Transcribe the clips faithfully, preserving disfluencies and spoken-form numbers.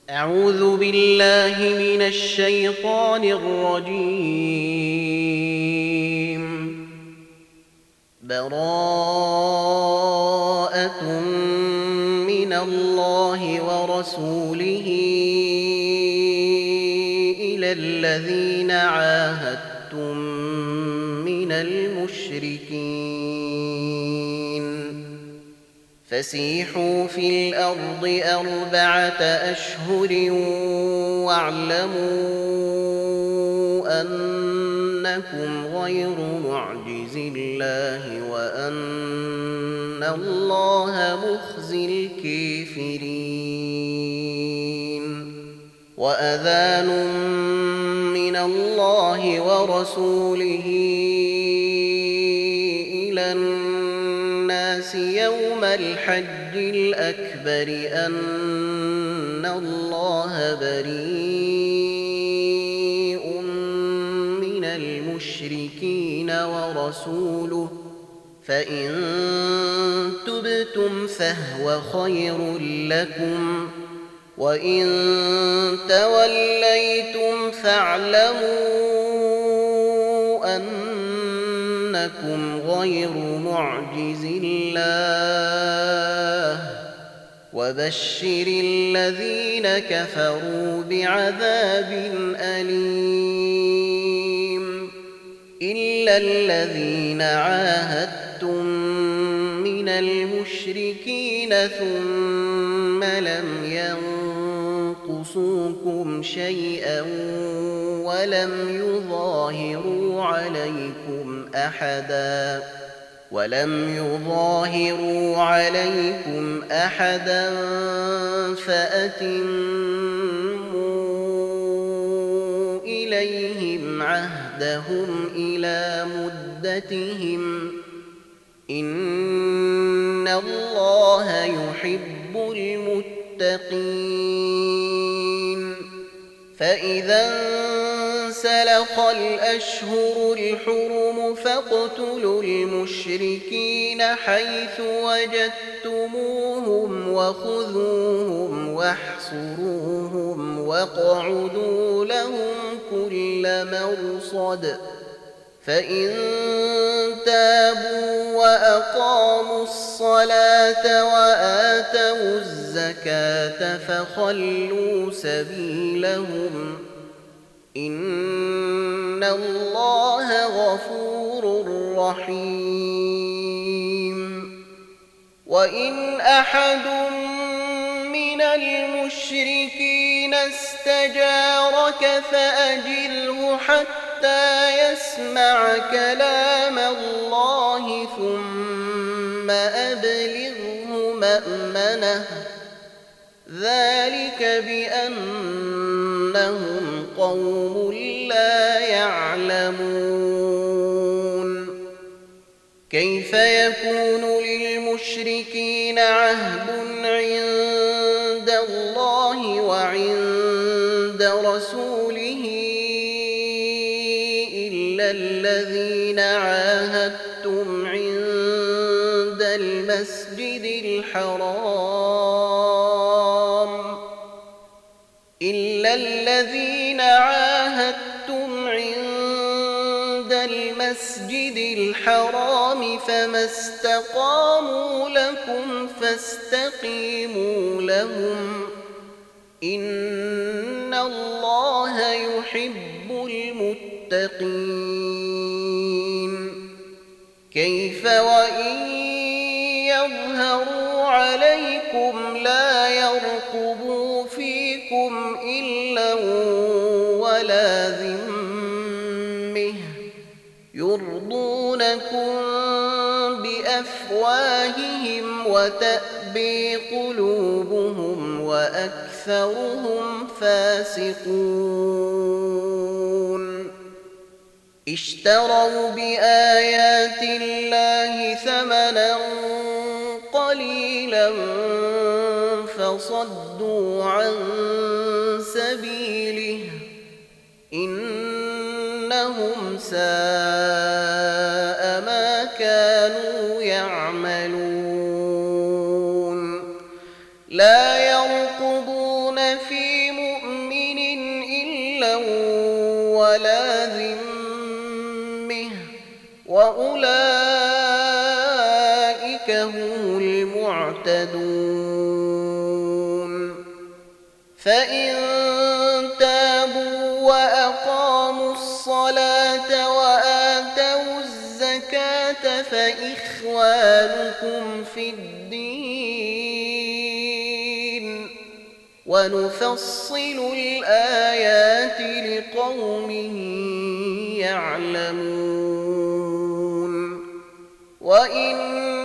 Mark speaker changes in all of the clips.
Speaker 1: أعوذ بالله من الشيطان الرجيم. براءة من الله ورسوله إلى الذين عاهدتم من المشركين فسيحوا في الأرض أربعة أشهر واعلموا أنكم غير معجز الله وأن الله مخزي الكافرين. وأذان من الله ورسوله إلى الناس يوم الحج الأكبر أن الله بريء من المشركين ورسوله فإن تبتم فهو خير لكم وإن توليتم فاعلموا أنكم غير معجز الله وبشر الذين كفروا بعذاب أليم. إلا الذين عاهدتم من المشركين ثم لم ينقصوكم شيئا ولم يظاهروا عليكم أحدا ولم يظاهروا عليكم أحدا فأتموا إليهم عهدهم إلى مدتهم إن الله يحب المتقين. فإذا انسلخ الأشهر الحرم فاقتلوا المشركين حيث وجدتموهم وخذوهم واحصروهم واقعدوا لهم كل مرصد فإن تابوا وأقاموا الصلاة وآتوا الزكاة فخلوا سبيلهم إن الله غفور رحيم. وإن أحد من المشركين استجارك فأجره حتى يسمع كلام الله ثم أبلغه مأمنه ذلك بأنهم قوم لا يعلمون. كيف يكون للمشركين عهد عند الله وعند رسوله إلا الذين عاهدتم عند المسجد الحرام إلا الذين عاهدتم عند المسجد الحرام فما استقاموا لكم فاستقيموا لهم إن الله يحب المتقين. كيف وإن يظهروا عليكم لا يرقبوا فيكم إلا ولا ذمة يرضونكم بأفواههم وتأبي قلوبهم وأكثرهم فاسقون. اشتروا بآيات الله ثمنا قليلا فصدوا عن سبيله إنهم ساء ما كانوا يعملون. لا يرقبون في لمؤمن إلا ولا ذمه وأولئك هم المعتدون فإن تابوا وأقاموا الصلاة وآتوا الزكاة فإخوانكم في الدين ونفصل الآيات لقوم يعلمون وإن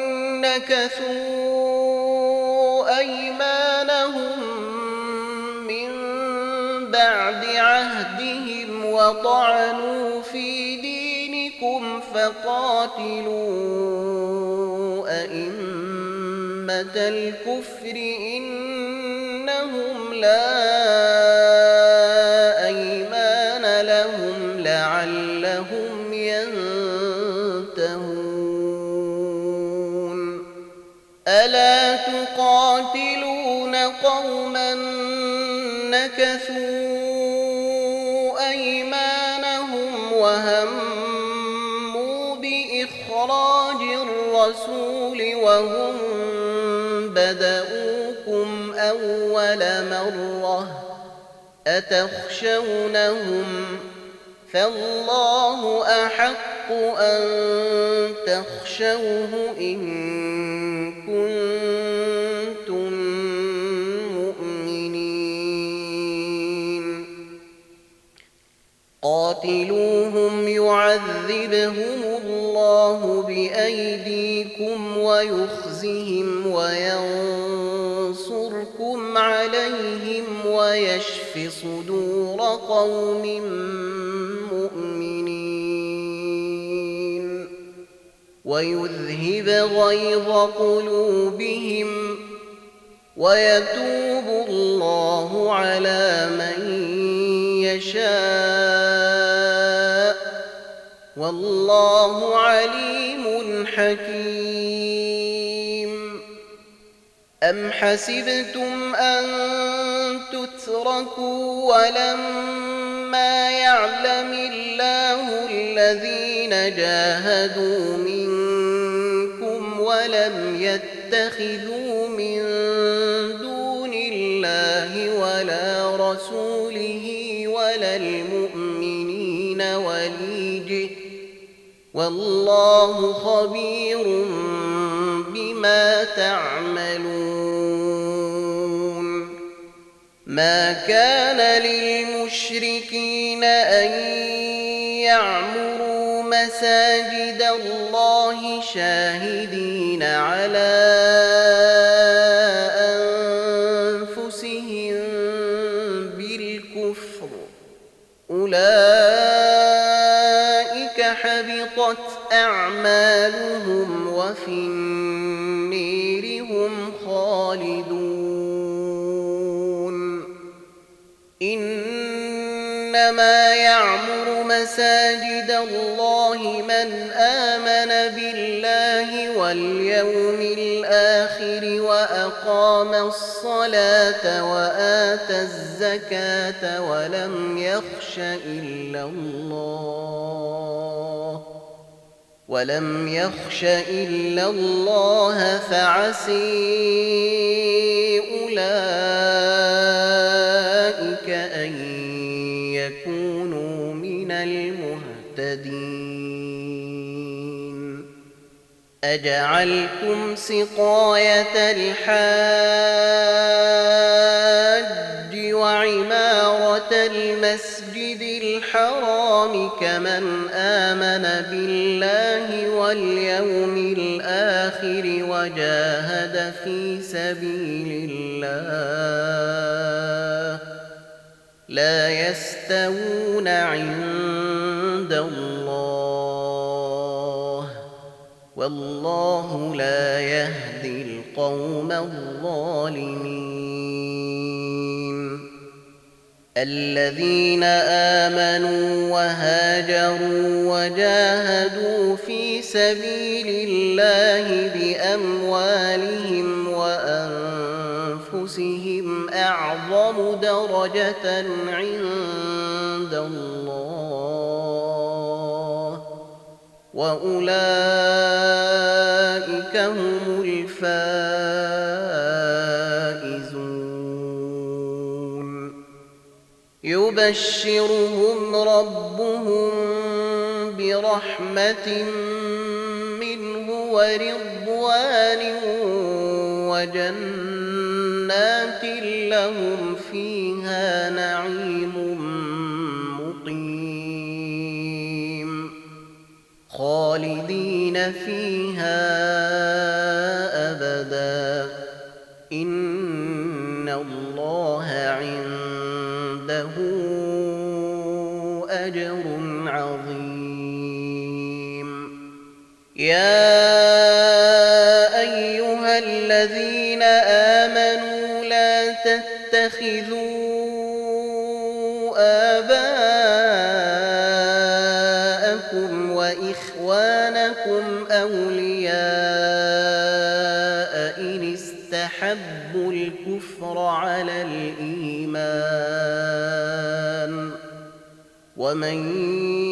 Speaker 1: نكثوا أيمانهم من بعد عهدهم وطعنوا في دينكم فقاتلوا أئمة الكفر إنهم لا أيمان لهم لعلهم ينتهون ألا تقاتلون قوما نكثوا أيمانهم وهموا بإخراج الرسول وهم بدؤوكم أول مرة أتخشونهم فالله أحق أن تخشوه إن كنتم مؤمنين قاتلوهم يعذبهم الله بأيديكم ويخزهم وينصركم عليهم ويشف صدور قوم مؤمنين ويذهب غيظ قلوبهم ويتوب الله على من يشاء والله عليم حكيم أم حسبتم أن تتركوا ولما يعلم الله الذين جاهدوا منكم ولم يتخذوا من دون الله ولا رسوله ولا المؤمنين وليجه والله خبير بما تعملون ما كان للمشركين أن يعمروا مساجد الله شاهدين على أنفسهم بالكفر أولئك حبطت أعمالهم وفي النير هم خالدون إنما يعمر مساجد الله من آمن بالله واليوم الآخر وأقام الصلاة وآتى الزكاة ولم يخش إلا الله ولم يخش إلا الله فعسي أولئك أن يكونوا من المهتدين أجعلتم سقاية الحاج وعمارة المسجد الحرام كمن آمن بالله واليوم الآخر وجاهد في سبيل الله لا يستوون عند الله والله لا يهدي القوم الظالمين الذين آمنوا وهاجروا وجاهدوا في سبيل الله بأموالهم وأنفسهم أعظم درجة درجة عند الله وأولئك هم الفائزون. يبشرهم ربهم برحمة منه ورضوان وجنات لهم فيها نعيم مقيم خالدين فيها أبدا إن الله عنده أجر عظيم. يا أيها الذين آمنوا لا تتخذوا آباءكم وإخوانكم أولياء إن استحبوا الكفر على الإيمان ومن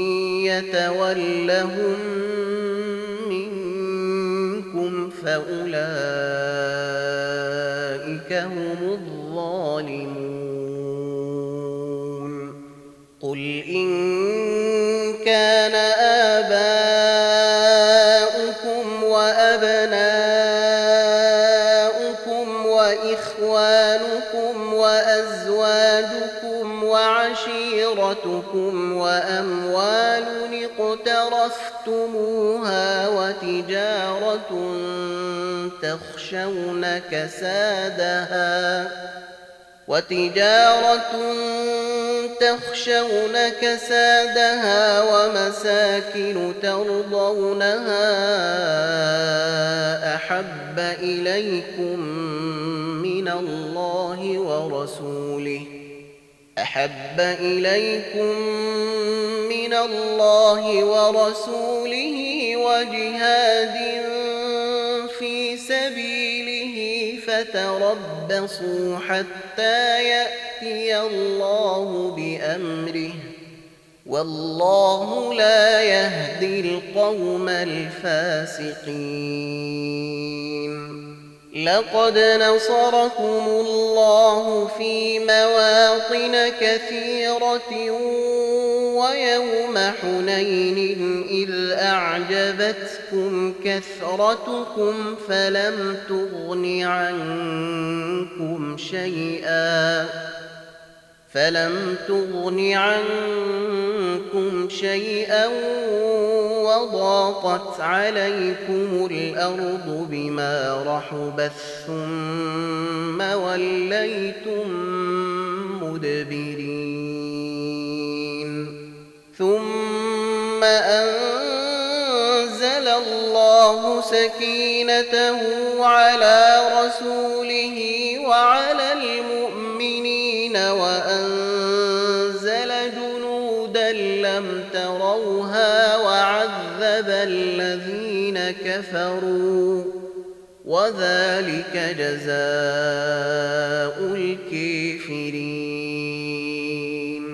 Speaker 1: يتولهم منكم فأولئك هم الظالمون. قل إن كان آباؤكم وأبناؤكم وإخوانكم وأزواجكم وعشيرتكم وأموال اقترفتموها وتجارة تخشون كسادها وتجارة تخشون كسادها ومساكن ترضونها أحب إليكم من الله ورسوله أحب إليكم من الله ورسوله وجهاد في سبيله فتربصوا حتى يأتي الله بأمره والله لا يهدي القوم الفاسقين. لقد نصركم الله في مواطن كثيرة ويوم حنين إذ أعجبتكم كثرتكم فلم تغن عنكم شيئا فلم تغن عنكم شيئا وضاقت عليكم الأرض بما رحبت ثم وليتم مدبرين. ثم أنزل الله سكينته على رسوله وعلى المؤمنين وأنزل جنودا لم تروها وعذب الذين كفروا وذلك جزاء الكافرين.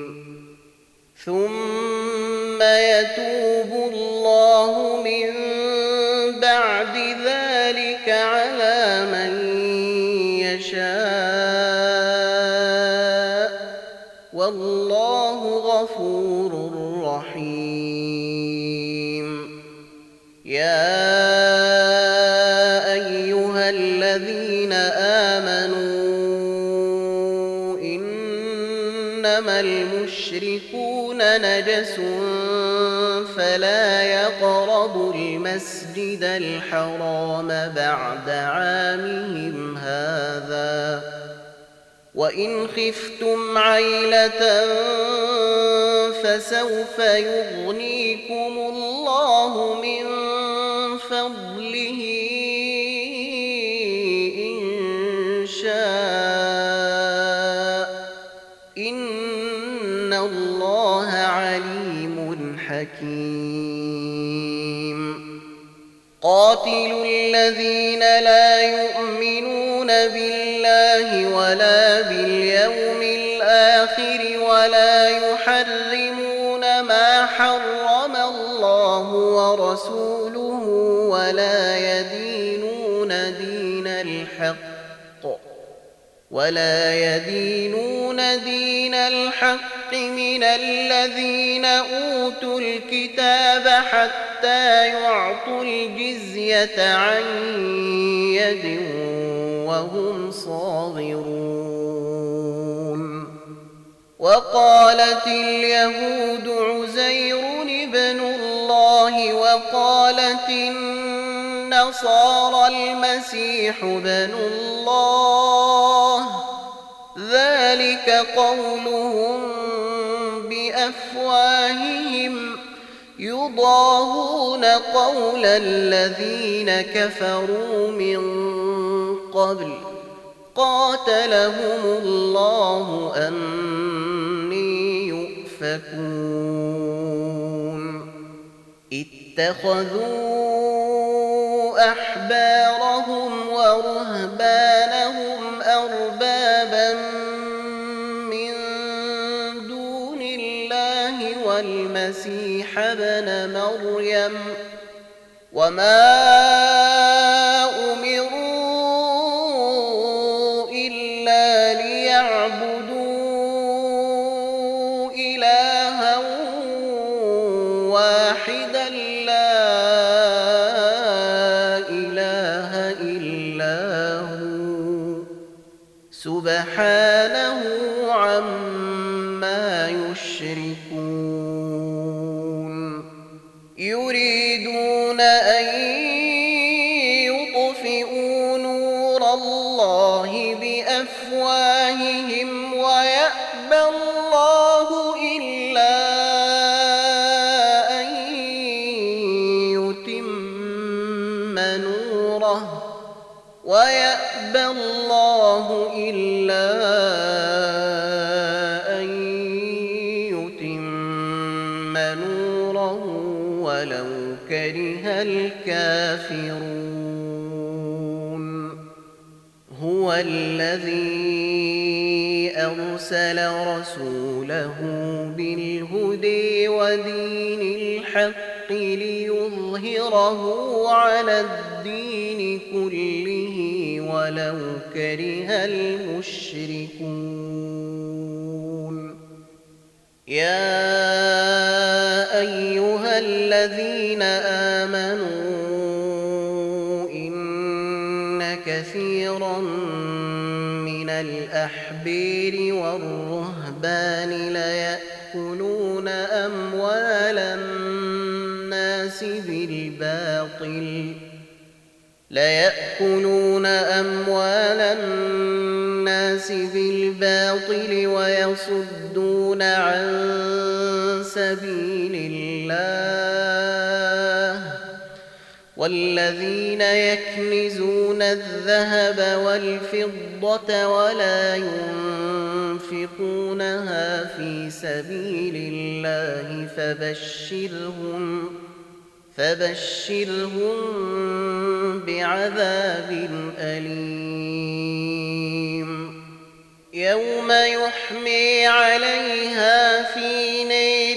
Speaker 1: ثم يتوب الله من بعد ذلك على من يشاء والله غفور رحيم. يا أيها الذين آمنوا إنما المشركون نجس فلا يقربوا المسجد الحرام بعد عامهم هذا وإن خفتم عيلة فسوف يغنيكم الله من فضله إن شاء إن الله عليم حكيم. قاتلوا الذين لا يؤمنون بالله ولا باليوم الآخر الآخر ولا يحرمون ما حرم الله ورسوله ولا يدينون دين الحق ولا يدينون دين الحق من الذين أوتوا الكتاب حتى يعطوا الجزية عن يد وهم صاغرون. وقالت اليهود عزير ابن الله وقالت النصارى المسيح ابن الله، ذلك قولهم بأفواههم يضاهون قول الذين كفروا من قبل قاتلهم الله أني يؤفكون. اتخذوا أحبارهم ورهبانهم أربابا من دون الله والمسيح ابن مريم وما أمروا إلا ليعبدوا إلها واحدا لا إله إلا هو سبحانه عما يشركون. يريدون أن يطفئوا نور الله بأفواههم ويأبى الله إلا أن يتم نوره ويأبى الله إلا أن يتم نوره ولو كره الكافرون. هو الذي أرسل رسوله بالهدى ودين الحق ليظهره على الدين كله ولو كره المشركون. يا أيها الذين آمنوا إن كثيرا من الأحبار والرهبان ليأكلون أموال الناس بالباطل ليأكلون أموال الناس بالباطل ويصدون عن سبيل الله. والذين يكنزون الذهب والفضة ولا ينفقونها في سبيل الله فبشرهم فبشرهم بعذاب أليم. يوم يحمي عليها في نار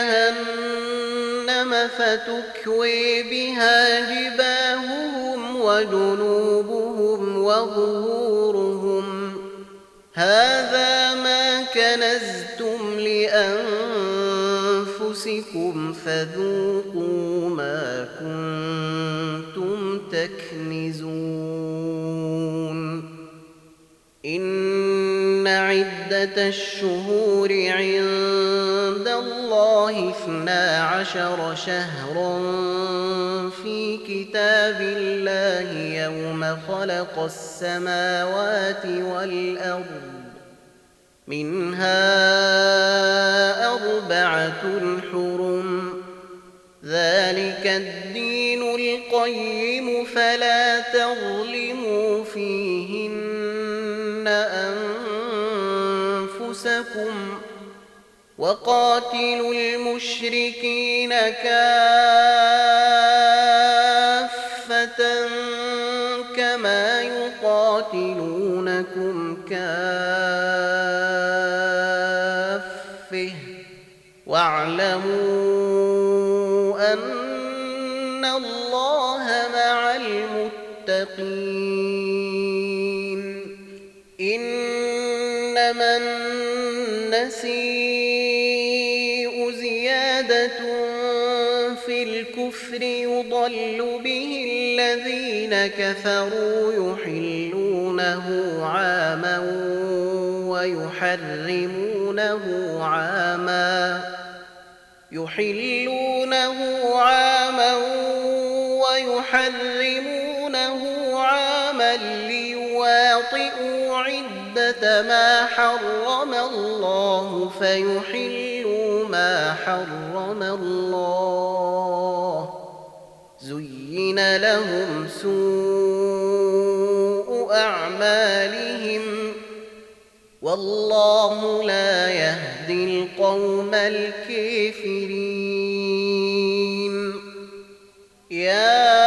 Speaker 1: جهنم فتكوي بها جباههم وجنوبهم وظهورهم هذا ما كنزتم لأنفسكم فذوقوا ما كنتم تكنزون. إن عدة الشهور عند الله اثنا عشر شهرا في كتاب الله يوم خلق السماوات والأرض منها أربعة حرم ذلك الدين القيم فلا تظلموا فيهن أنفسكم وقاتلوا المشركين كافة كما يقاتلونكم كافة به واعلموا أن الله مع المتقين إنما النسيء زيادة في الكفر يضل به الذين كفروا يحلونه عاما ويحرمونه عاما يحلونه عاما ويحرمونه عاما ليواطئوا عدة ما حرم الله فيحلوا ما حرم الله زين لهم سوء أعمالهم والله لا يهدي القوم الكافرين يا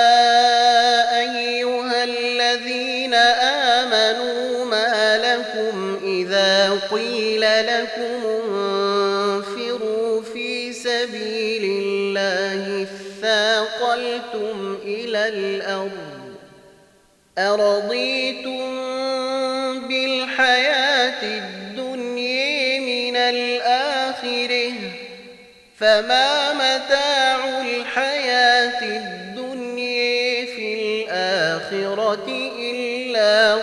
Speaker 1: أيها الذين آمنوا ما لكم إذا قيل لكم انفروا في سبيل الله اثاقلتم إلى الأرض أرضيتم بالحياة الدنيا من الآخرة فما متاع الحياة الدنيا في الآخرة إلا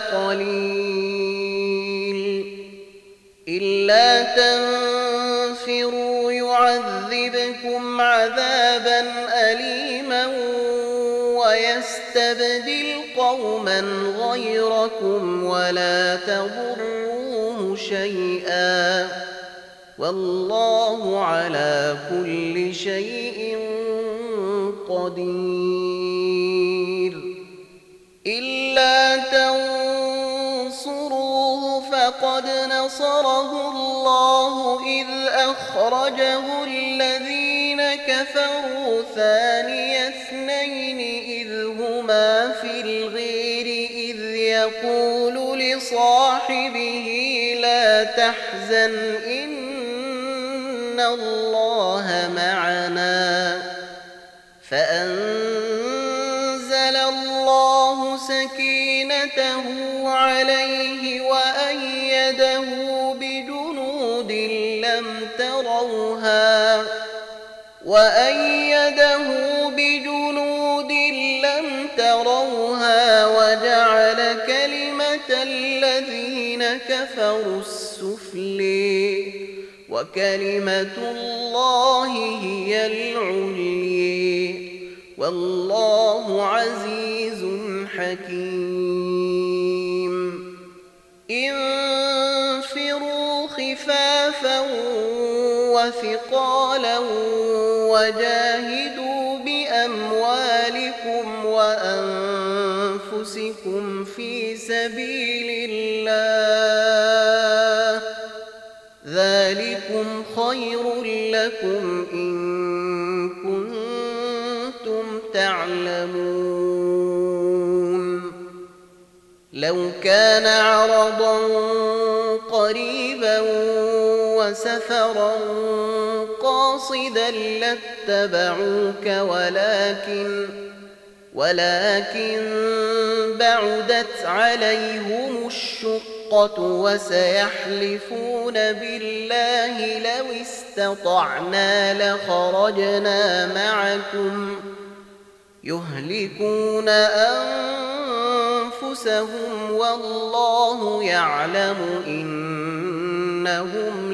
Speaker 1: قليل إلا تنفروا يعذبكم عذابا أليما ويستبدل قوما غيركم ولا تضروه شيئا والله على كل شيء قدير إلا تنصروه فقد نصره الله إذ أخرجه الذين كفروا ثاني اثنين إذ هما في الغير إذ يقول لصاحبه لا تحزن إن الله معنا فأنزل الله سكينته عليه وأيده بجنود لم تروها وأيده بجنود لم تروها وجعل كلمة الذين كفروا السفلي وكلمة الله هي العليا والله عزيز حكيم انفروا خفافا وثقالا وجاهدوا بأموالكم وأنفسكم في سبيل الله ذلكم خير لكم إن كنتم تعلمون لو كان عرضا قريبا وسفرا قاصدا لاتبعوك ولكن ولكن بعدت عليهم الشقة وسيحلفون بالله لو استطعنا لخرجنا معكم يهلكون أنفسهم والله يعلم إنهم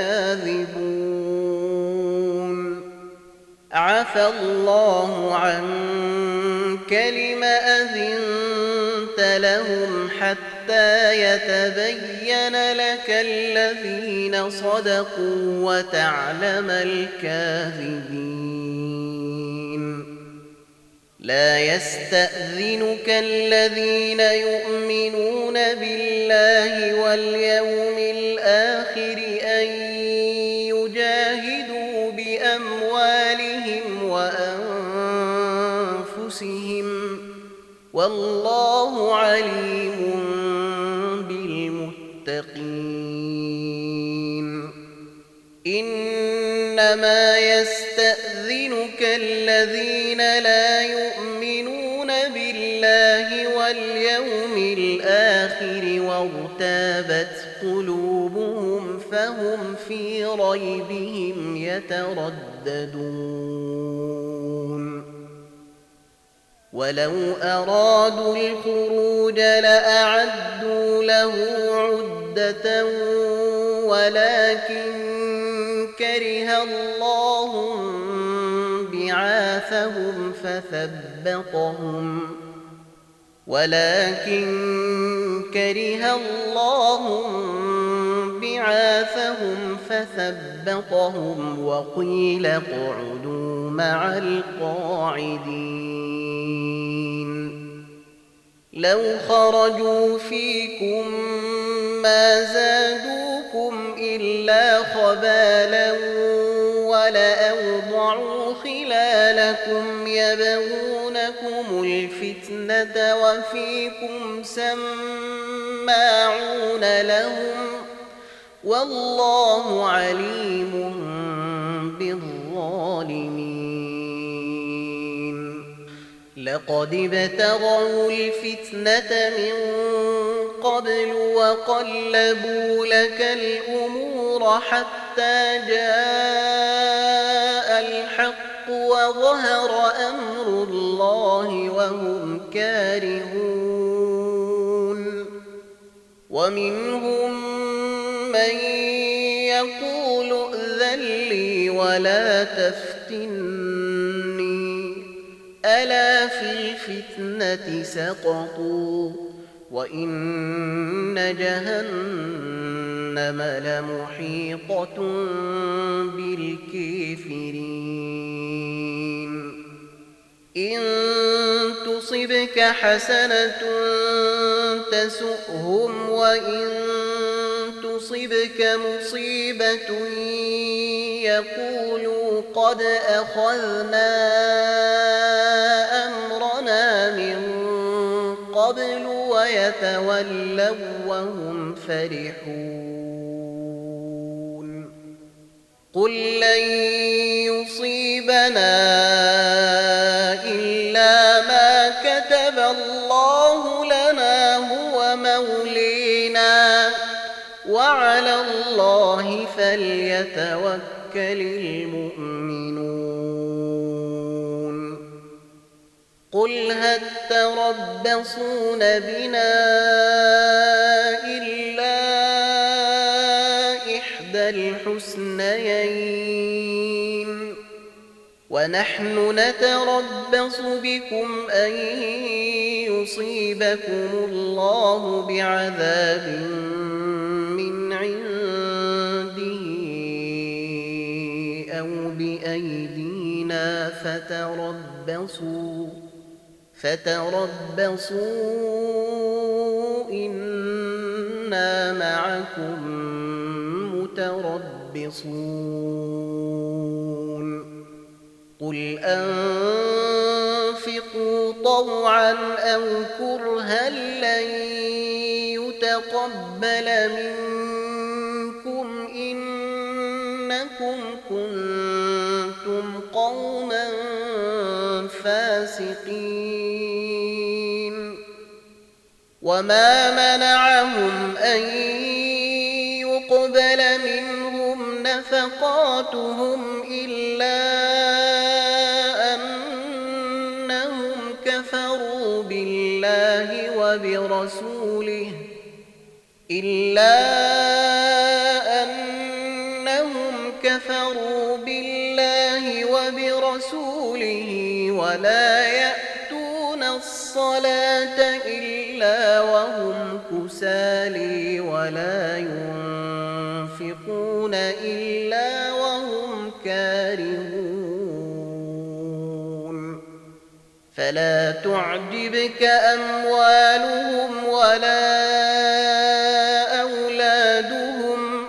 Speaker 1: لكاذبون عفى الله عنك لم أذنت لهم حتى يتبين لك الذين صدقوا وتعلم الكاذبين لا يستأذنك الذين يؤمنون بالله واليوم الآخر أن يجاهدوا بأموالهم وأنفسهم والله عليم بالمتقين إنما يستأذنك الذين لا يؤمنون بالله واليوم الآخر وارتابت قلوبهم فهم في ريبهم يترددون ولو أرادوا الخروج لأعدوا له عدة ولكن كره الله بعاثهم فثبطهم ولكن كره الله بعاثهم فثبطهم وقيل اقعدوا مع القاعدين لو خرجوا فيكم ما زادوكم إلا خبالا ولأوضعوا خلالكم يبغونكم الفتنة وفيكم سماعون لهم والله عليم بالظالمين لقد ابتغوا الفتنة من قبل وقلبوا لك الأمور حتى جاء الحق وظهر أمر الله وهم كارهون ومنهم من يقول ائذن لي ولا تفتني ألا في الفتنة سقطوا وإن جهنم لمحيطة بالكافرين إن تصبك حسنة تسؤهم وإن تصبك مصيبة يقولوا قد أخذنا أمرنا من قبل ويتولوا وهم فرحون قل لن يصيبنا إلا ما كتب الله لنا هو مولينا وعلى الله فليتوكل المؤمنون قل هل تربصون بنا إلا إحدى الحسنيين ونحن نتربص بكم أن يصيبكم الله بعذاب من عنده أو بأيدينا فتربصوا فتربصوا إنا معكم متربصون قل أنفقوا طوعا أو كرها لن يتقبل منكم إنكم كنتم قوما فاسقين وما منعهم أن يقبل منهم نفقاتهم إلا أنهم كفروا بالله وبرسوله إلا أنهم كفروا بالله وبرسوله ولا يأتون الصلاة إلا وهم كسالى ولا ينفقون إلا وهم كارهون فلا تعجبك أموالهم ولا أولادهم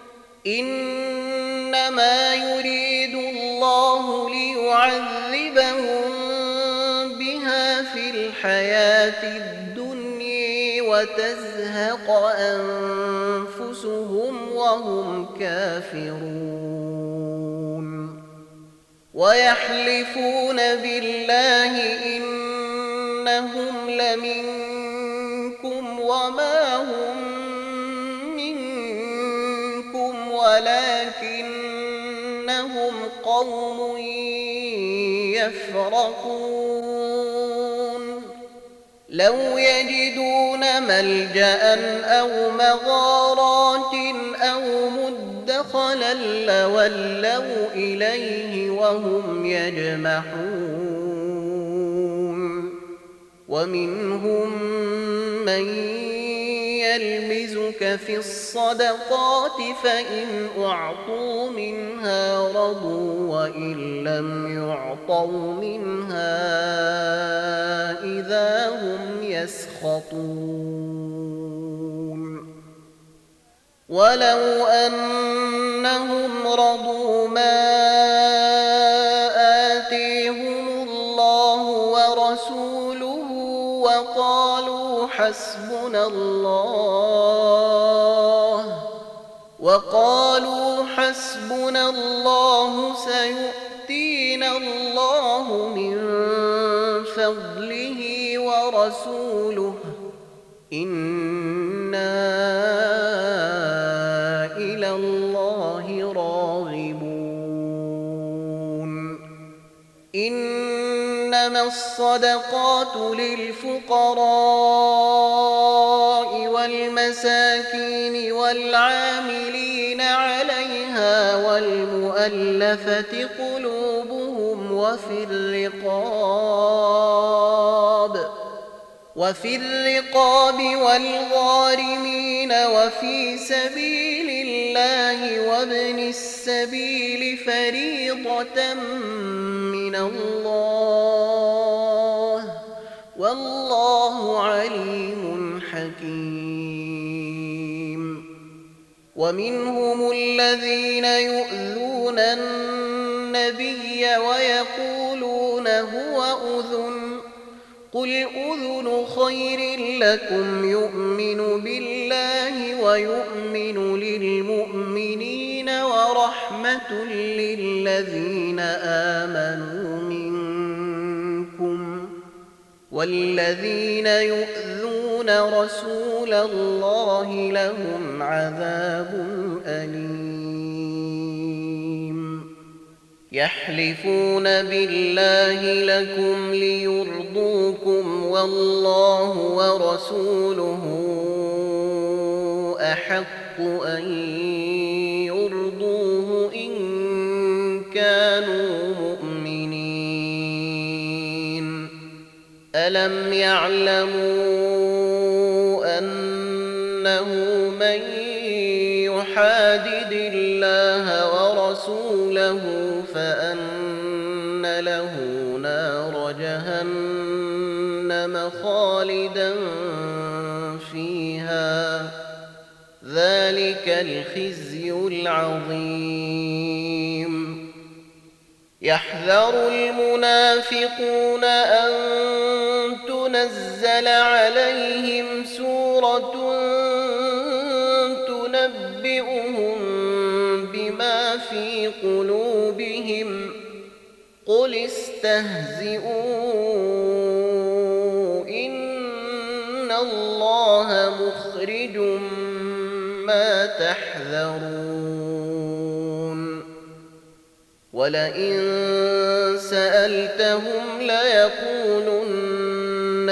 Speaker 1: إنما يريد الله ليعذبهم بها في الحياة الدنيا وتزهق أنفسهم وهم كافرون ويحلفون بالله إنهم لمنكم وما هم منكم ولكنهم قوم يفرقون لو يجدون ملجأ أو مغارات أو مدخلا لولوا إليه وهم يجمحون ومنهم من يلمزك في الصدقات فإن أعطوا منها رضوا وإن لم يعطوا منها إذا هم يسخطون ولو أنهم رضوا ما آتيهم الله ورسوله وقالوا حسبنا الله وقالوا حسبنا الله سيؤتينا الله من فضله ورسوله إنا إلى الله راغبون إنما الصدقات للفقراء والمساكين والعاملين عليها والمؤلفة قلوبهم وفي الرقاب وفي الرقاب والغارمين وفي سبيل الله وابن السبيل فريضة من الله والله عليم حكيم ومنهم الذين يؤذون النبي ويقولون هو أذن قل أذن خير لكم يؤمن بالله ويؤمن للمؤمنين ورحمة للذين آمنوا منكم والذين يؤذون رسول الله لهم عذاب أليم يحلفون بالله لكم ليرضوكم والله ورسوله أحق أن يرضوه إن كانوا مؤمنين ألم يعلموا أنه من يحادد الله ورسوله فأن له نار جهنم خالدا فيها ذلك الخزي العظيم يحذر المنافقون أن تنزل عليهم سورة تنبئهم بما في قلوبهم قل استهزئوا إن الله مخرج ما تحذرون ولئن سألتهم ليقولن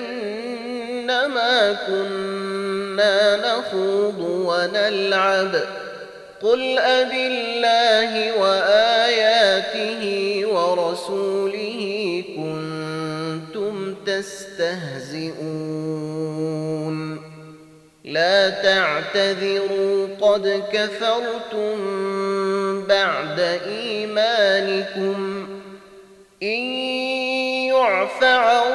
Speaker 1: إنما كنا نخوض ونلعب قل أبالله وآياته ورسوله كنتم تستهزئون لا تعتذروا قد كفرتم بعد إيمانكم إن يعف عن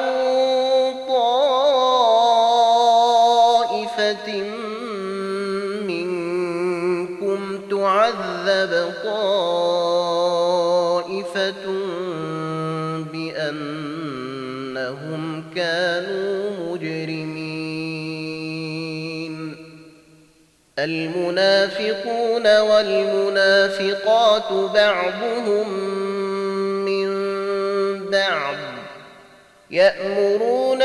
Speaker 1: طائفة منكم تعذب طائفة بأنهم كانوا مجرمين المنافقون والمنافقات بعضهم من بعض يأمرون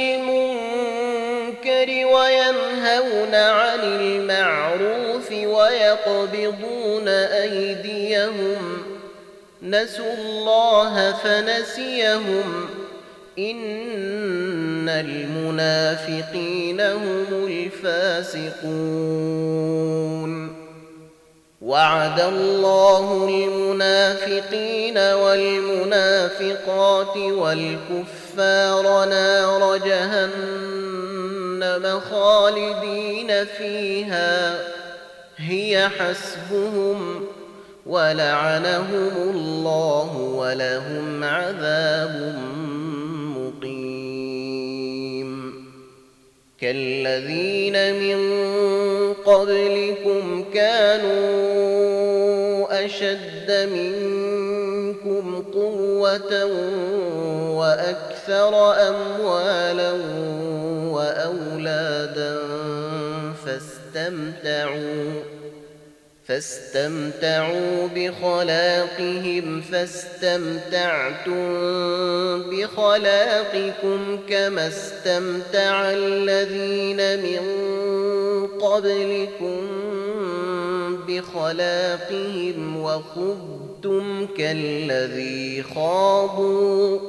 Speaker 1: بالمنكر وينهون عن المعروف ويقبضون أيديهم نسوا الله فنسيهم إن المنافقين هم الفاسقون وعد الله المنافقين والمنافقات والكفار نار جهنم خالدين فيها هي حسبهم ولعنهم الله ولهم عذاب مقيم كالذين من قبلكم كانوا أشد منكم قوة وأكثر أموالا وأولادا فاستمتعوا فاستمتعوا بخلاقهم فاستمتعتم بخلاقكم كما استمتع الذين من قبلكم بخلاقهم وخضتم كالذي خاضوا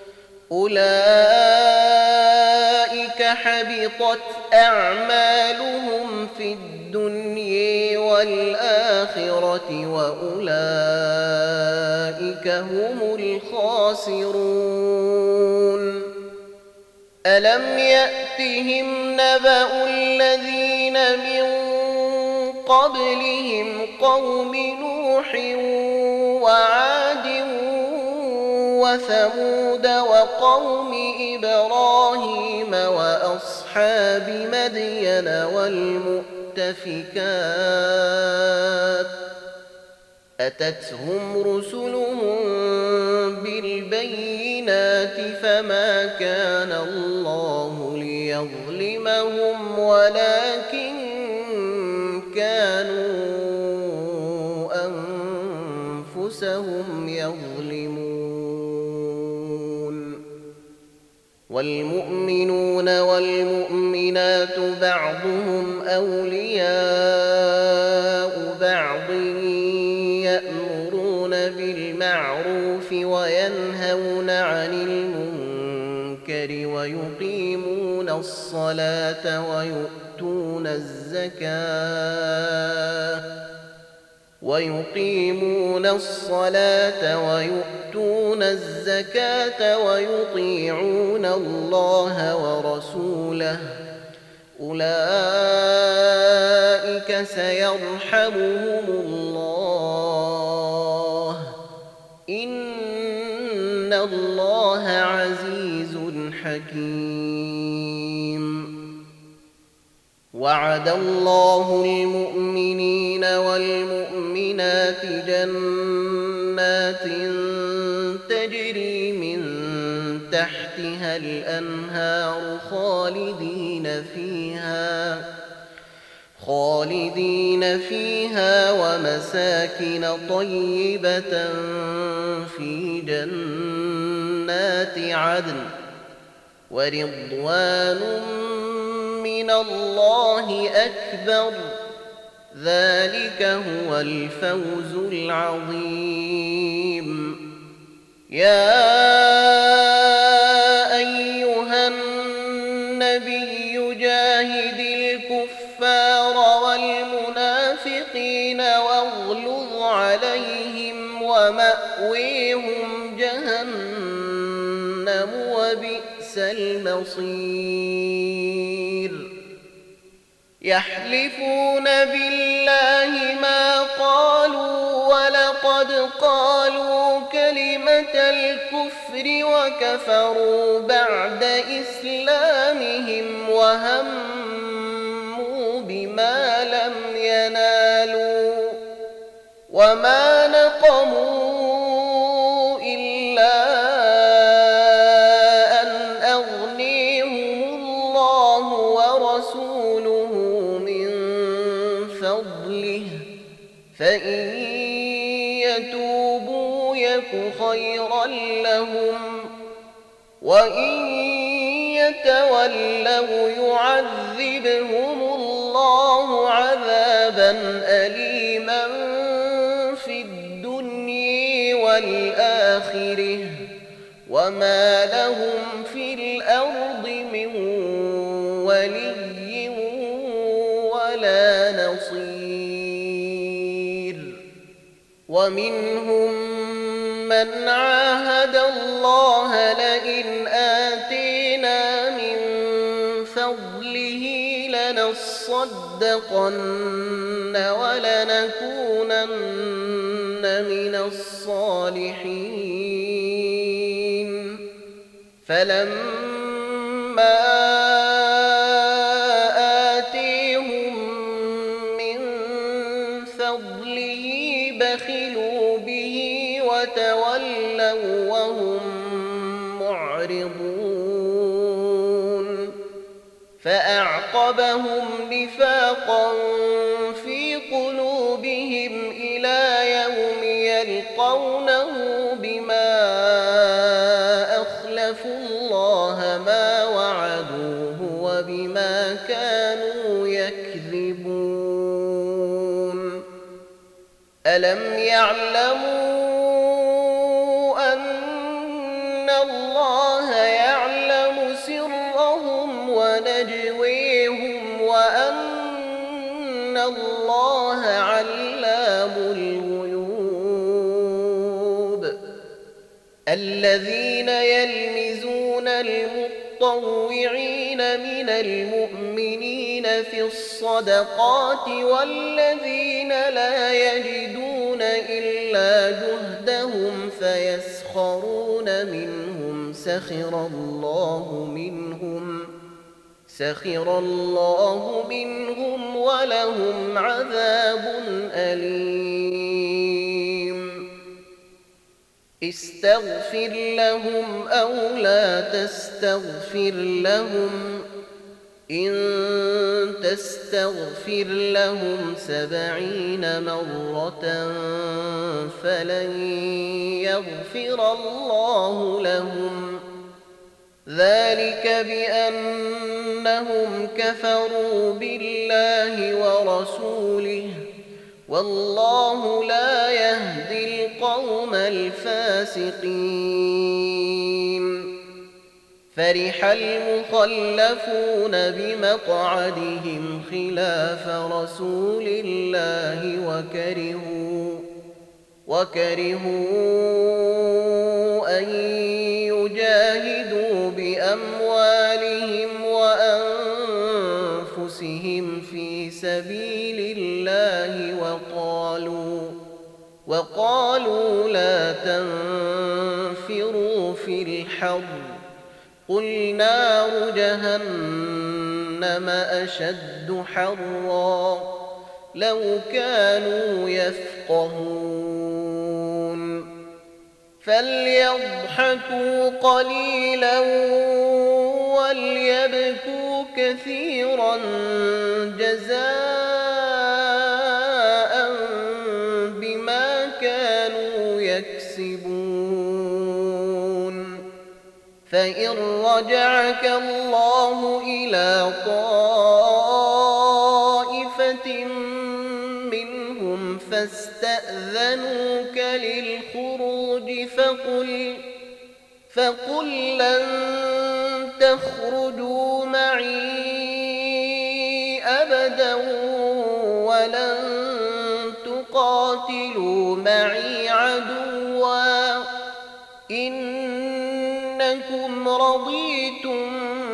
Speaker 1: أولئك حبطت أعمالهم في الدنيا والآخرة وأولئك هم الخاسرون ألم يأتهم نبأ الذين من قبلهم قوم نوح وعاد وثمود وقوم إبراهيم وأصحاب مدين والمؤتفكات أتتهم رسلهم بالبينات فما كان الله ليظلمهم ولكن كانوا أنفسهم يظلمون والمؤمنون والمؤمنات بعضهم أولياء بعض يأمرون بالمعروف وينهون عن المنكر ويقيمون الصلاة ويؤتون الزكاة ويقيمون الصلاة ويؤتون الزكاة ويطيعون الله ورسوله أولئك سيرحمهم الله إن الله عزيز حكيم وعد الله المؤمنين والمؤمنات جنات تجري من تحتها الأنهار خالدين فيها خالدين فيها ومساكن طيبة في جنات عدن ورضوان من الله أكبر ذلك هو الفوز العظيم يا أيها النبي جاهد الكفار والمنافقين واغلظ عليهم ومأويهم جهنم وبئس المصير يحلفون بالله ما قالوا ولقد قالوا كلمة الكفر وكفروا بعد إسلامهم وهموا بما لم ينالوا وما نقموا إلا أن أغنيهم الله ورسوله من لئن يتوبوا يك خيرا لهم وإن يتولوا يعذبهم الله عذابا أليما في الدنيا والآخرة وما لهم في الأرض من ولي ولا نصير. ومنهم من عاهد الله لئن آتينا من فضله لنصدقن ولنكونن من الصالحين فلما آتيهم من فضله بخلوا به وتولوا وهم معرضون فأعقبهم نفاقا في قلوبهم إلى يوم يلقونه بما أخلفوا الله ما وعدوه وبما كانوا يكذبون. ألم يعلموا أن الله يعلم سرهم ونجويهم وأن الله علام الغيوب. الذين يلمزون المطوعين من المؤمنين في الصدقات والذين لا يجدون إلا جهدهم فيسخرون منهم سخر الله منهم سخر الله منهم ولهم عذاب أليم. استغفر لهم أو لا تستغفر لهم إن تستغفر لهم سبعين مرة فلن يغفر الله لهم ذلك بأنهم كفروا بالله ورسوله والله لا يهدي القوم الفاسقين. فرح المخلفون بمقعدهم خلاف رسول الله وكرهوا وكرهوا أن يجاهدوا بأموالهم وأنفسهم في سبيل الله وقالوا وقالوا لا تنفروا في الحر قل نار جهنم أشد حرا لو كانوا يفقهون. فليضحكوا قليلا وليبكوا كثيرا جزاء بما كانوا يكسبون. فإن رجعك الله إلى طائفة منهم فاستأذنوك للخروج فقل فقل لن تخرجوا معي أبدا ولن تقاتلوا معي عدوا إنكم رضيتم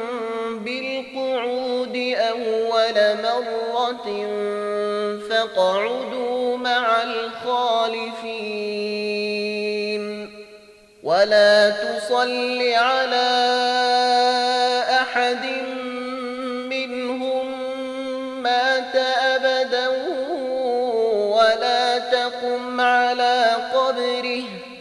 Speaker 1: بالقعود أول مرة فاقعدوا مع الخالفين ولا تصل على أحد منهم مات أبدا ولا تقم على قبره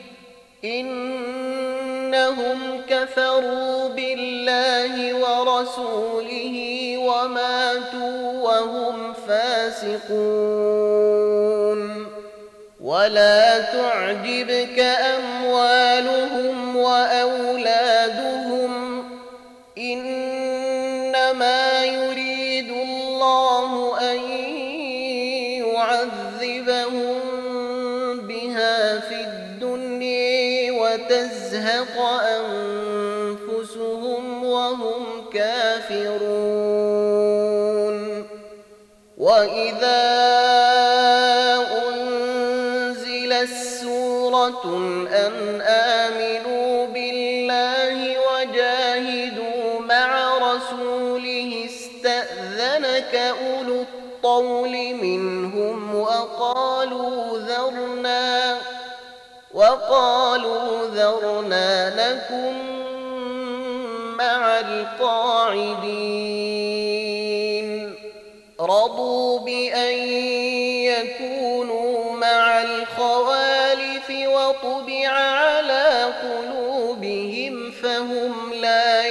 Speaker 1: إنهم كفروا بالله ورسوله وماتوا وهم فاسقون. ولا تعجبك أموالهم وأولادهم إنما يريد الله أن يعذبهم بها في الدنيا وتزهق أنفسهم وهم كافرون. وإذا أنزلت سورة أن آمنوا بالله وجاهدوا مع رسوله استأذنك أولو الطول منهم وقالوا ذرنا وقالوا ذرنا نكن مع القاعدين رضوا بأن يكونوا مع الخوالف وطبع على قلوبهم فهم لا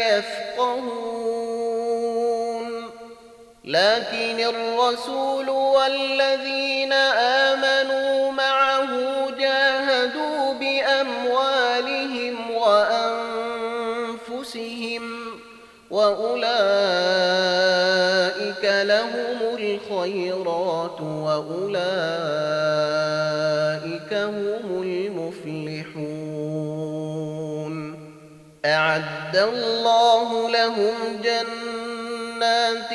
Speaker 1: يفقهون. لكن الرسول والذين آمنوا معه جاهدوا بأموالهم وأنفسهم وأولئك لهم الخيرات وأولئك هم المفلحون. أعد الله لهم جنات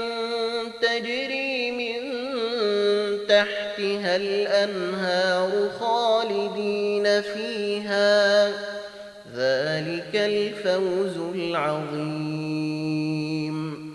Speaker 1: تجري من تحتها الأنهار خالدين فيها ذلك الفوز العظيم.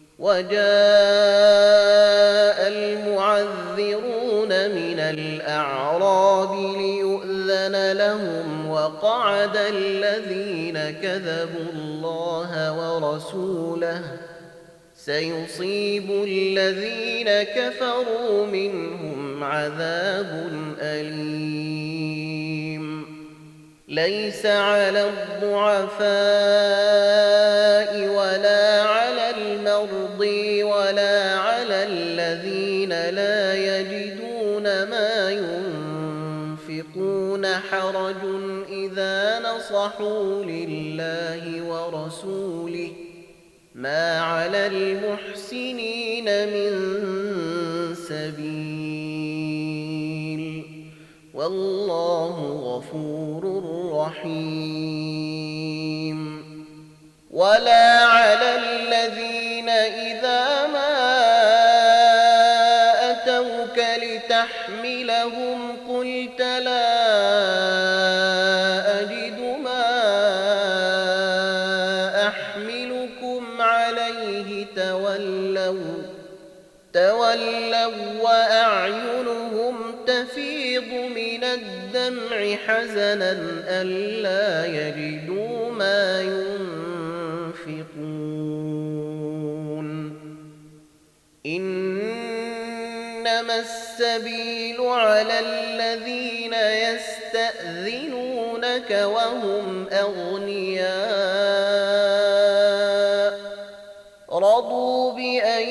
Speaker 1: وجاء المعذرون من الأعراب ليؤذن لهم وقعد الذين كذبوا الله ورسوله سيصيب الذين كفروا منهم عذاب أليم. ليس على الضعفاء ولا على المرض ولا على الذين لا يجدون ما ينفقون حرج إذا نصحوا لله ورسوله ما على المحسنين من سبيل والله غفور رحيم. ولا على الذين إذا ما أتوك لتحملهم قلت لا أجد ما أحملكم عليه تولوا تولوا وأعينهم تفيض من الدمع حزنا ألا يجدوا ما ينفقون. إنما السبيل على الذين يستأذنونك وهم أغنياء رضوا بأن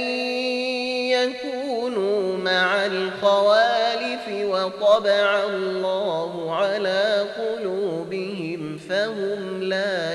Speaker 1: يكونوا مع الخوالف وطبع الله على قلوبهم فهم لا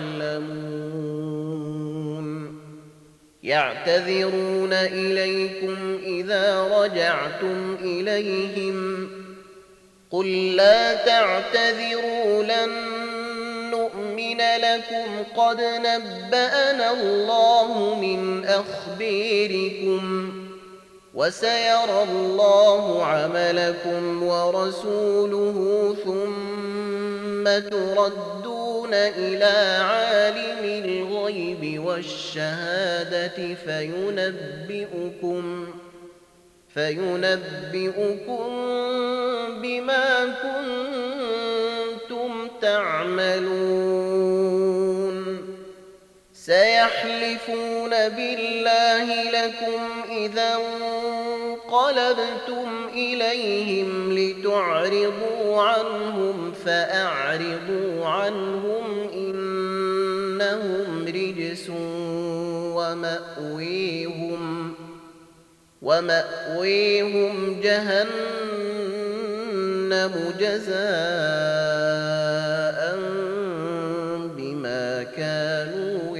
Speaker 1: يعلمون. يعتذرون إليكم إذا رجعتم إليهم قل لا تعتذروا لن نؤمن لكم قد نبأنا الله من أخباركم وسيرى الله عملكم ورسوله ثم تردون إلى عالم الغيب والشهادة فينبئكم فينبئكم بما كنتم تعملون. سيحلفون بالله لكم إذا انقلبتم إليهم لتعرضوا عنهم فأعرضوا عنهم إنهم رجس ومأويهم ومأويهم جهنم جزاء بما كانوا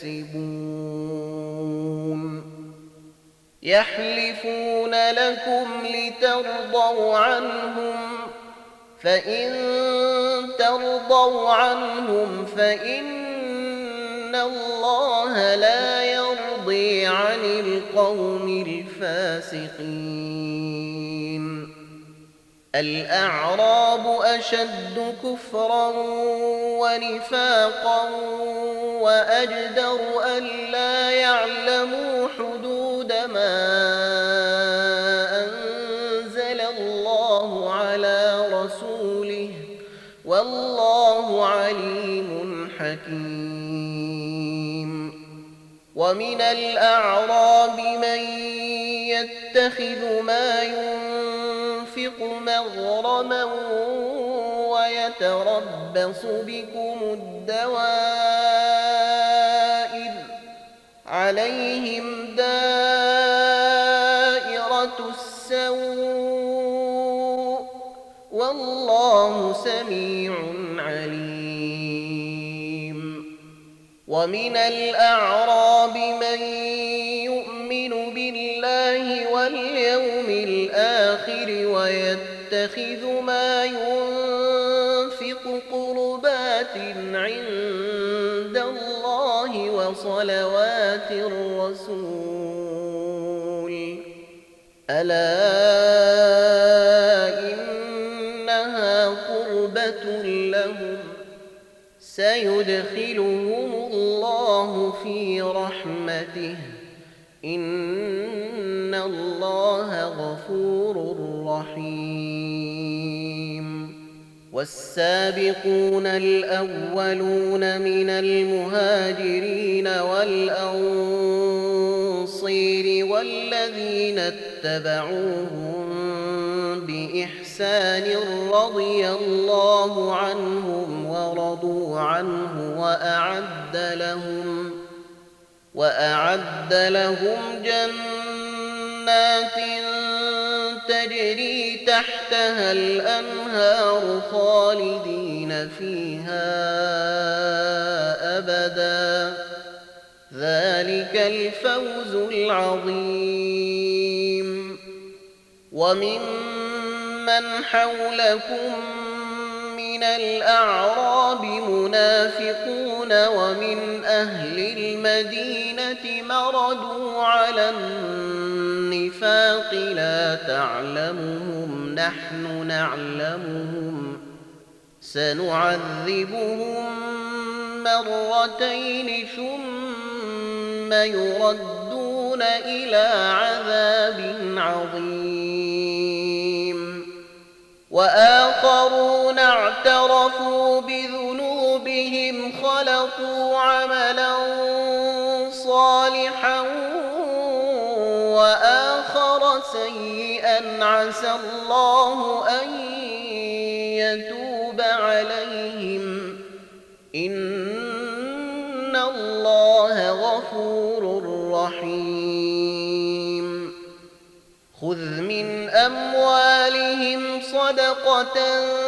Speaker 1: يكسبون يحلفون لكم لترضوا عنهم فإن ترضوا عنهم فإن الله لا يرضي عن القوم الفاسقين الأعراب أشد كفرا ونفاقا وأجدر ألا يعلموا حدود ما أنزل الله على رسوله والله عليم حكيم ومن الأعراب من يتخذ ما ينفق مغرما ويتربص بكم الدوائر عليهم دائرة السوء والله سميع عليم ومن الأعراب من يؤمن بالله واليوم الآخر ويتخذ ما ينفق قربات عند الله وصلوات الرسول ألا إنها قربة لهم سيدخلهم الله في رحمته إن الله غفور رحيم والسابقون الأولون من المهاجرين والأنصير والذين اتبعوهم بإحسان رضي الله عنهم ورضوا عنه وأعد لهم وأعد لهم جنات تجري تحتها الأنهار خالدين فيها أبدا ذلك الفوز العظيم وممن حولكم من الأعراب منافقون ومن أهل المدينة مردوا على النفاق لا تعلمهم نحن نعلمهم سنعذبهم مرتين ثم يردون إلى عذاب عظيم وآخرون اعترفوا بذنوبهم خلقوا عملا صالحا وآخر سيئا عسى الله أن يتوب عليهم إن الله غفور رحيم خذ من أموالهم صدقة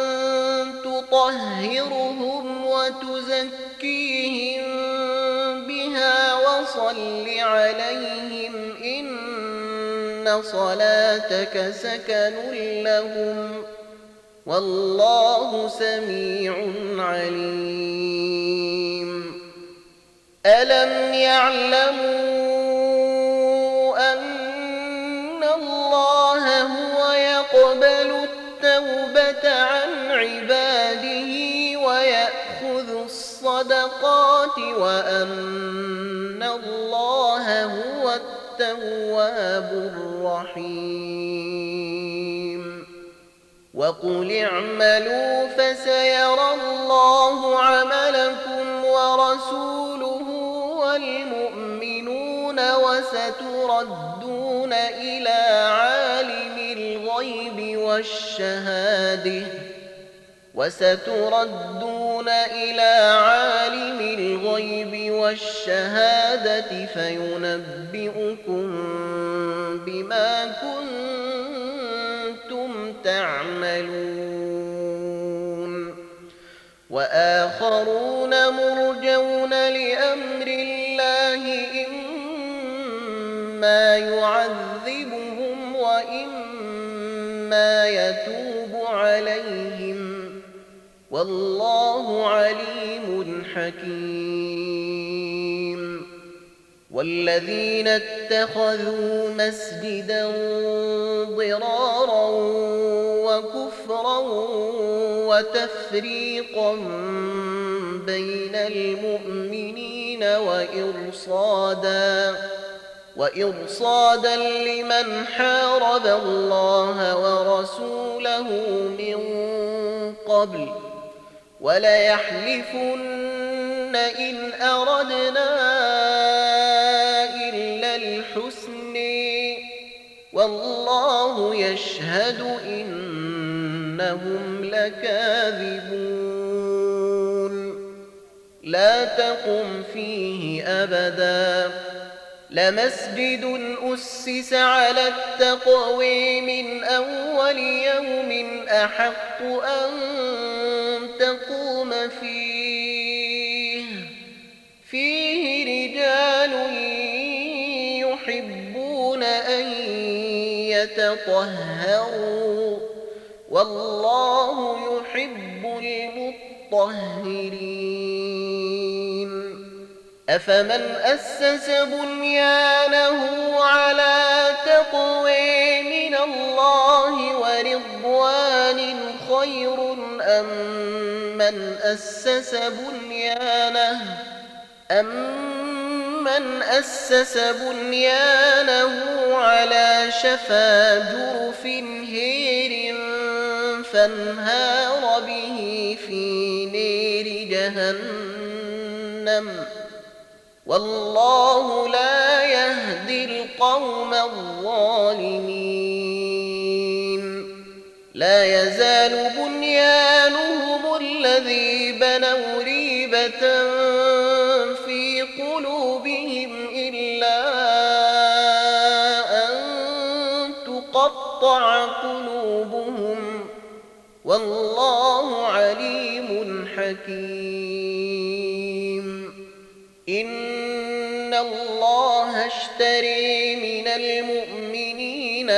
Speaker 1: تطهرهم وتزكيهم بها وصل عليهم إن صلاتك سكن لهم والله سميع عليم ألم يعلموا أن الله هو يقبل التوبة عن عباده ويأخذ الصدقات وأن الله هو التواب الرحيم وقل اعملوا فسيرى الله عملكم ورسوله والمؤمنون وستردون إلى عالم الغيب والشهادة وستردون إلى عالم الغيب والشهادة فينبئكم بما كنتم تعملون يعملون وآخرون مرجون لأمر الله إما يعذبهم وإما يتوب عليهم والله عليم حكيم والذين اتخذوا مسجدا ضرارا وكفرا وتفريقا بين المؤمنين وإرصادا وإرصادا لمن حارب الله ورسوله من قبل وليحلفن إن أردنا إلا الحسن والله يشهد إنهم لكاذبون لا تقم فيه أبدا لمسجد أسس على التقوى من أول يوم أحق أن تقوم فيه فيه رجال يحبون أن يتطهروا والله يحب المطهرين أفمن أسس بنيانه على تقوى من الله ورضوان خير أم من أسس بنيانه أم من أسس بنيانه على شفا جرف هير فانهار به في نار جهنم والله لا يهدي القوم الظالمين لا يزال بنيانهم الذي بنوا ريبة في قلوبهم إلا أن تقطع قلوبهم والله عليم حكيم إن الله اشتري من المؤمنين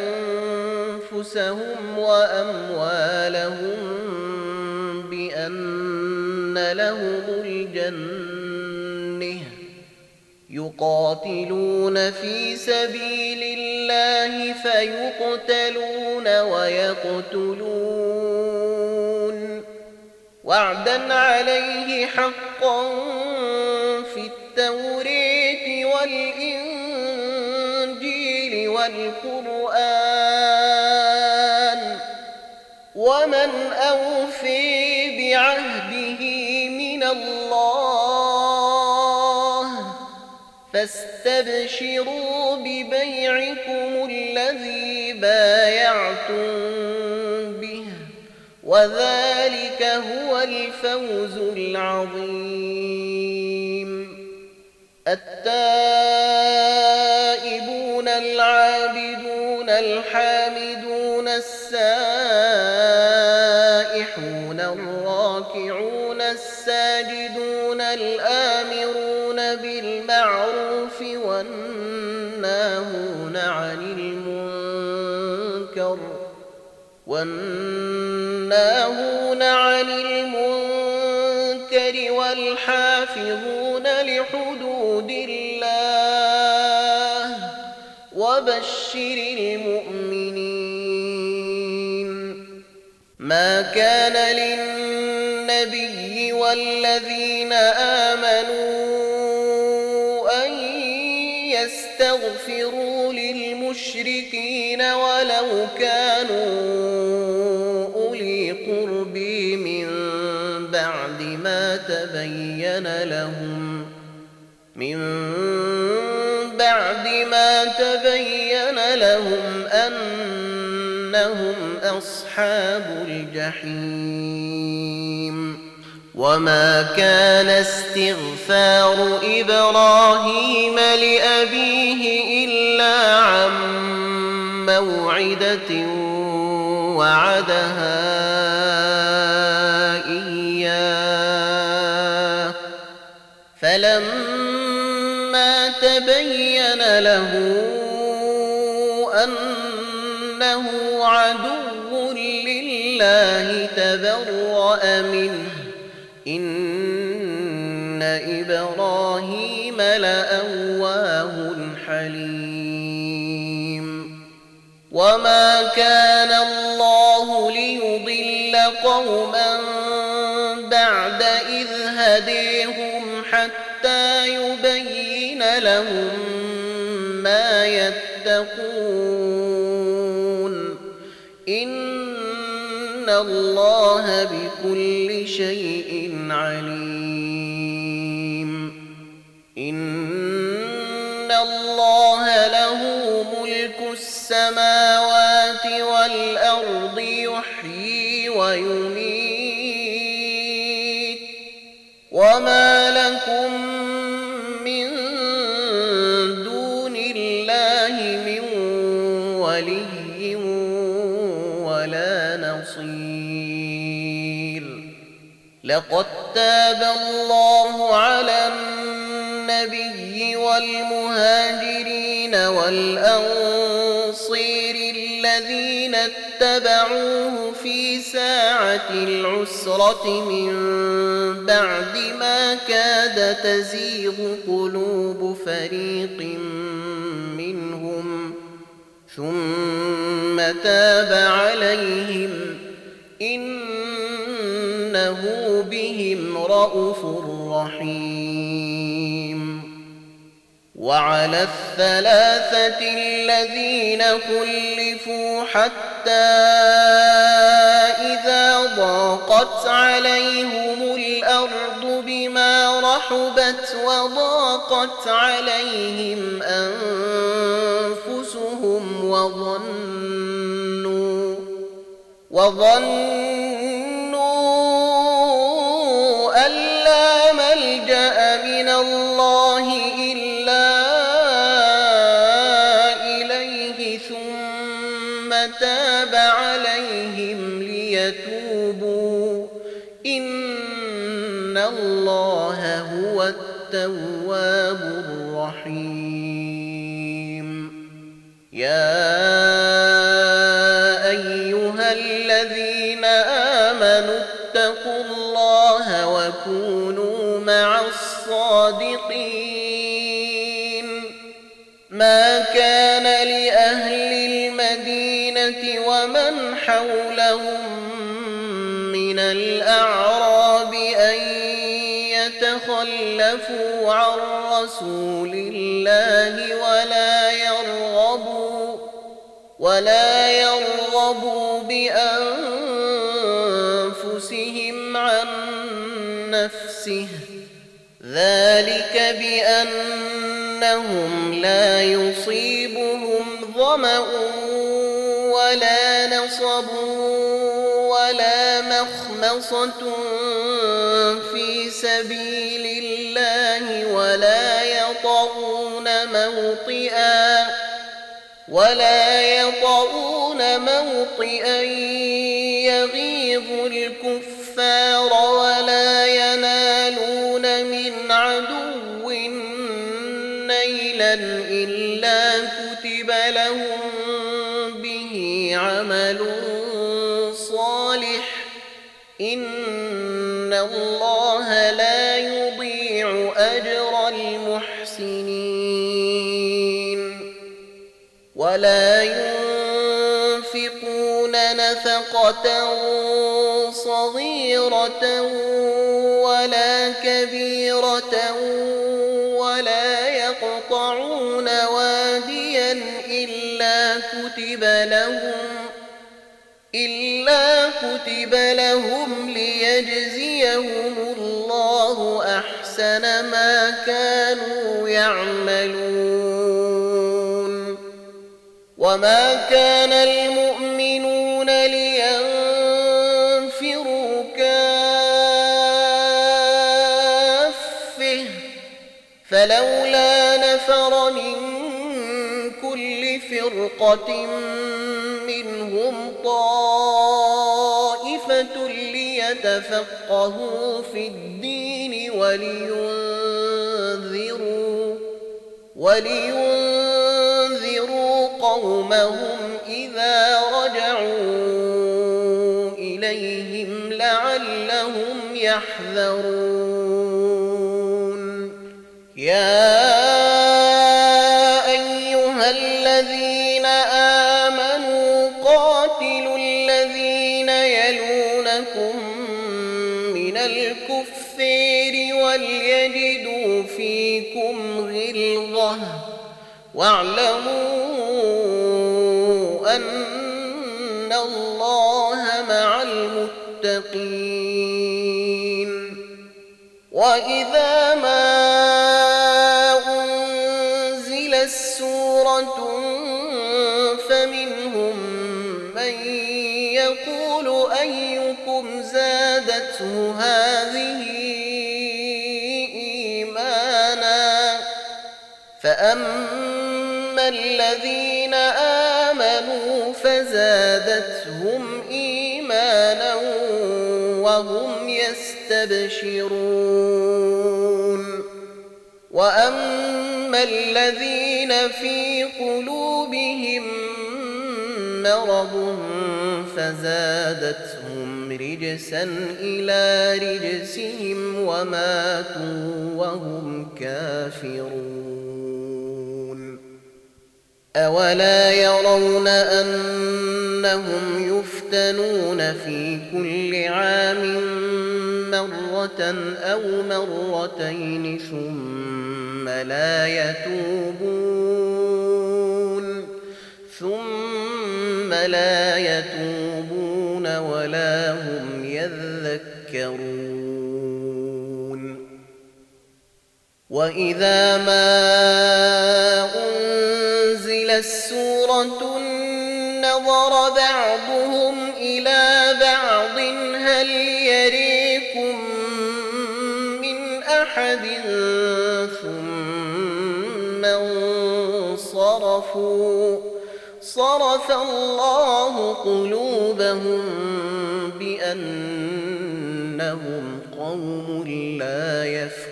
Speaker 1: أنفسهم وأموالهم بأن لهم الجنة يقاتلون في سبيل الله فيقتلون ويقتلون وعدا عليه حقا في التوراة والإنجيل والقرآن ومن أوفي بعهده من الله فاستبشروا ببيعكم الذي بايعتم به وذلك هو الفوز العظيم التائبون العابدون الحامدون السائحون الراكعون الساجدون الآمرون بالمعروف والناهون عن المنكر والناهون عن المنكر والحافظون لحدود الله وبشر المؤمنين ما كان للنبي والذين آمنوا أن يستغفروا للمشركين ولو كانوا أولي قرب من بعد ما تبين لهم من بعد ما تبين لهم أنهم أصحاب الجحيم وما كان استغفار إبراهيم لأبيه إلا عن موعدة وعدها إياه فلما تبين له أنه عدو لله تبرأ منه إن إبراهيم لأواه حليم وما كان الله ليضل قوما بعد إذ هديهم حتى يبين لهم ما يتقون إن الله بكل شيء عليم إن الله له ملك السماوات والأرض يحيي ويميت وما لكم من دون الله من ولي ولا نصير لقد تاب الله على النبي والمهاجرين والأنصير الذين اتبعوه في ساعة العسرة من بعد ما كاد تزيغ قلوب فريق منهم ثم تاب عليهم إنه بهم رءوف رحيم وعلى الثلاثة الذين خلفوا حتى إذا ضاقت عليهم الأرض بما رحبت وضاقت عليهم أنفسهم وظنوا وظنوا أن لا ملجأ من الله إلا إليه ثم تاب عليهم ليتوبوا إن الله هو التواب الرحيم يا أيها الذين آمنوا اتقوا الله وكونوا مع الصادقين ما كان لأهل المدينة ومن حولهم من الأعراب أن يتخلفوا عن رسول الله ولا يرغبوا ولا يرغبوا بأنفسهم عن نفسه ذلك بأنهم لا يصيبهم ظمأ ولا نصب ولا مخمصة في سبيل الله ولا يطعون موطئا ولا يطعون موطئا يغيظ الكفار ولا ينالون من عدو نيلا إلا كتب لهم به عمل صالح إن الله لا يضيع أجر المحسنين ولا ينفقون نفقة صغيرة ولا كبيرة ولا يقطعون واديا إلا كتب لهم إلا كتب لهم ليجزيهم الله أحسن ما كانوا يعملون وما كان المؤمنون لينفروا كافة فلولا نفر من كل فرقة منهم منهم طائفة ليتفقهوا في الدين ولينذروا ولينذروا قومهم إذا رجعوا إليهم لعلهم يحذرون. يا أيها الذين آمنوا قاتلوا الذين يلونكم من الكفار وليجدوا فيكم غلظة واعلموا أن الله مع المتقين. وإذا ما أنزلت سورة فمنهم من يقول أيكم زادته هذه إيمانا فأما الذين آمنوا فزادتهم إيمانا وهم يستبشرون. وأما الذين في قلوبهم مرض فزادتهم رجسا إلى رجسهم وماتوا وهم كافرون. أولا يرون أنهم يفتنون في كل عام مرة أو مرتين ثم لا يتوبون ثم لا يتوبون ولا هم يذكرون. وإذا ما أنزلت سورة نظر بعضهم إلى بعض هل يريكم من أحد ثم انصرفوا صرف الله قلوبهم بأنهم قوم لا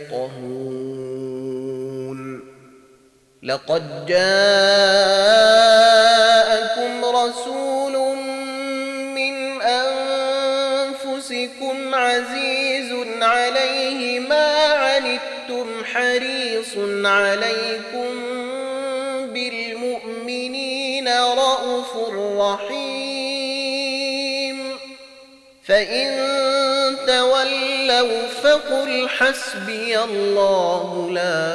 Speaker 1: يفقهون. لقد جاءكم رسول من أنفسكم عزيز عليه ما عنتم حريص عليكم بالمؤمنين رءوف رحيم. فإن تولوا فقل حسبي الله لا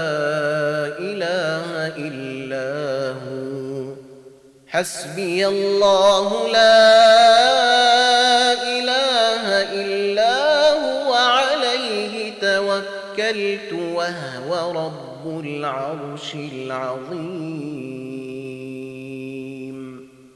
Speaker 1: إله إلا هو حسبي الله لا إله إلا هو عليه توكلت وهو رب العرش العظيم.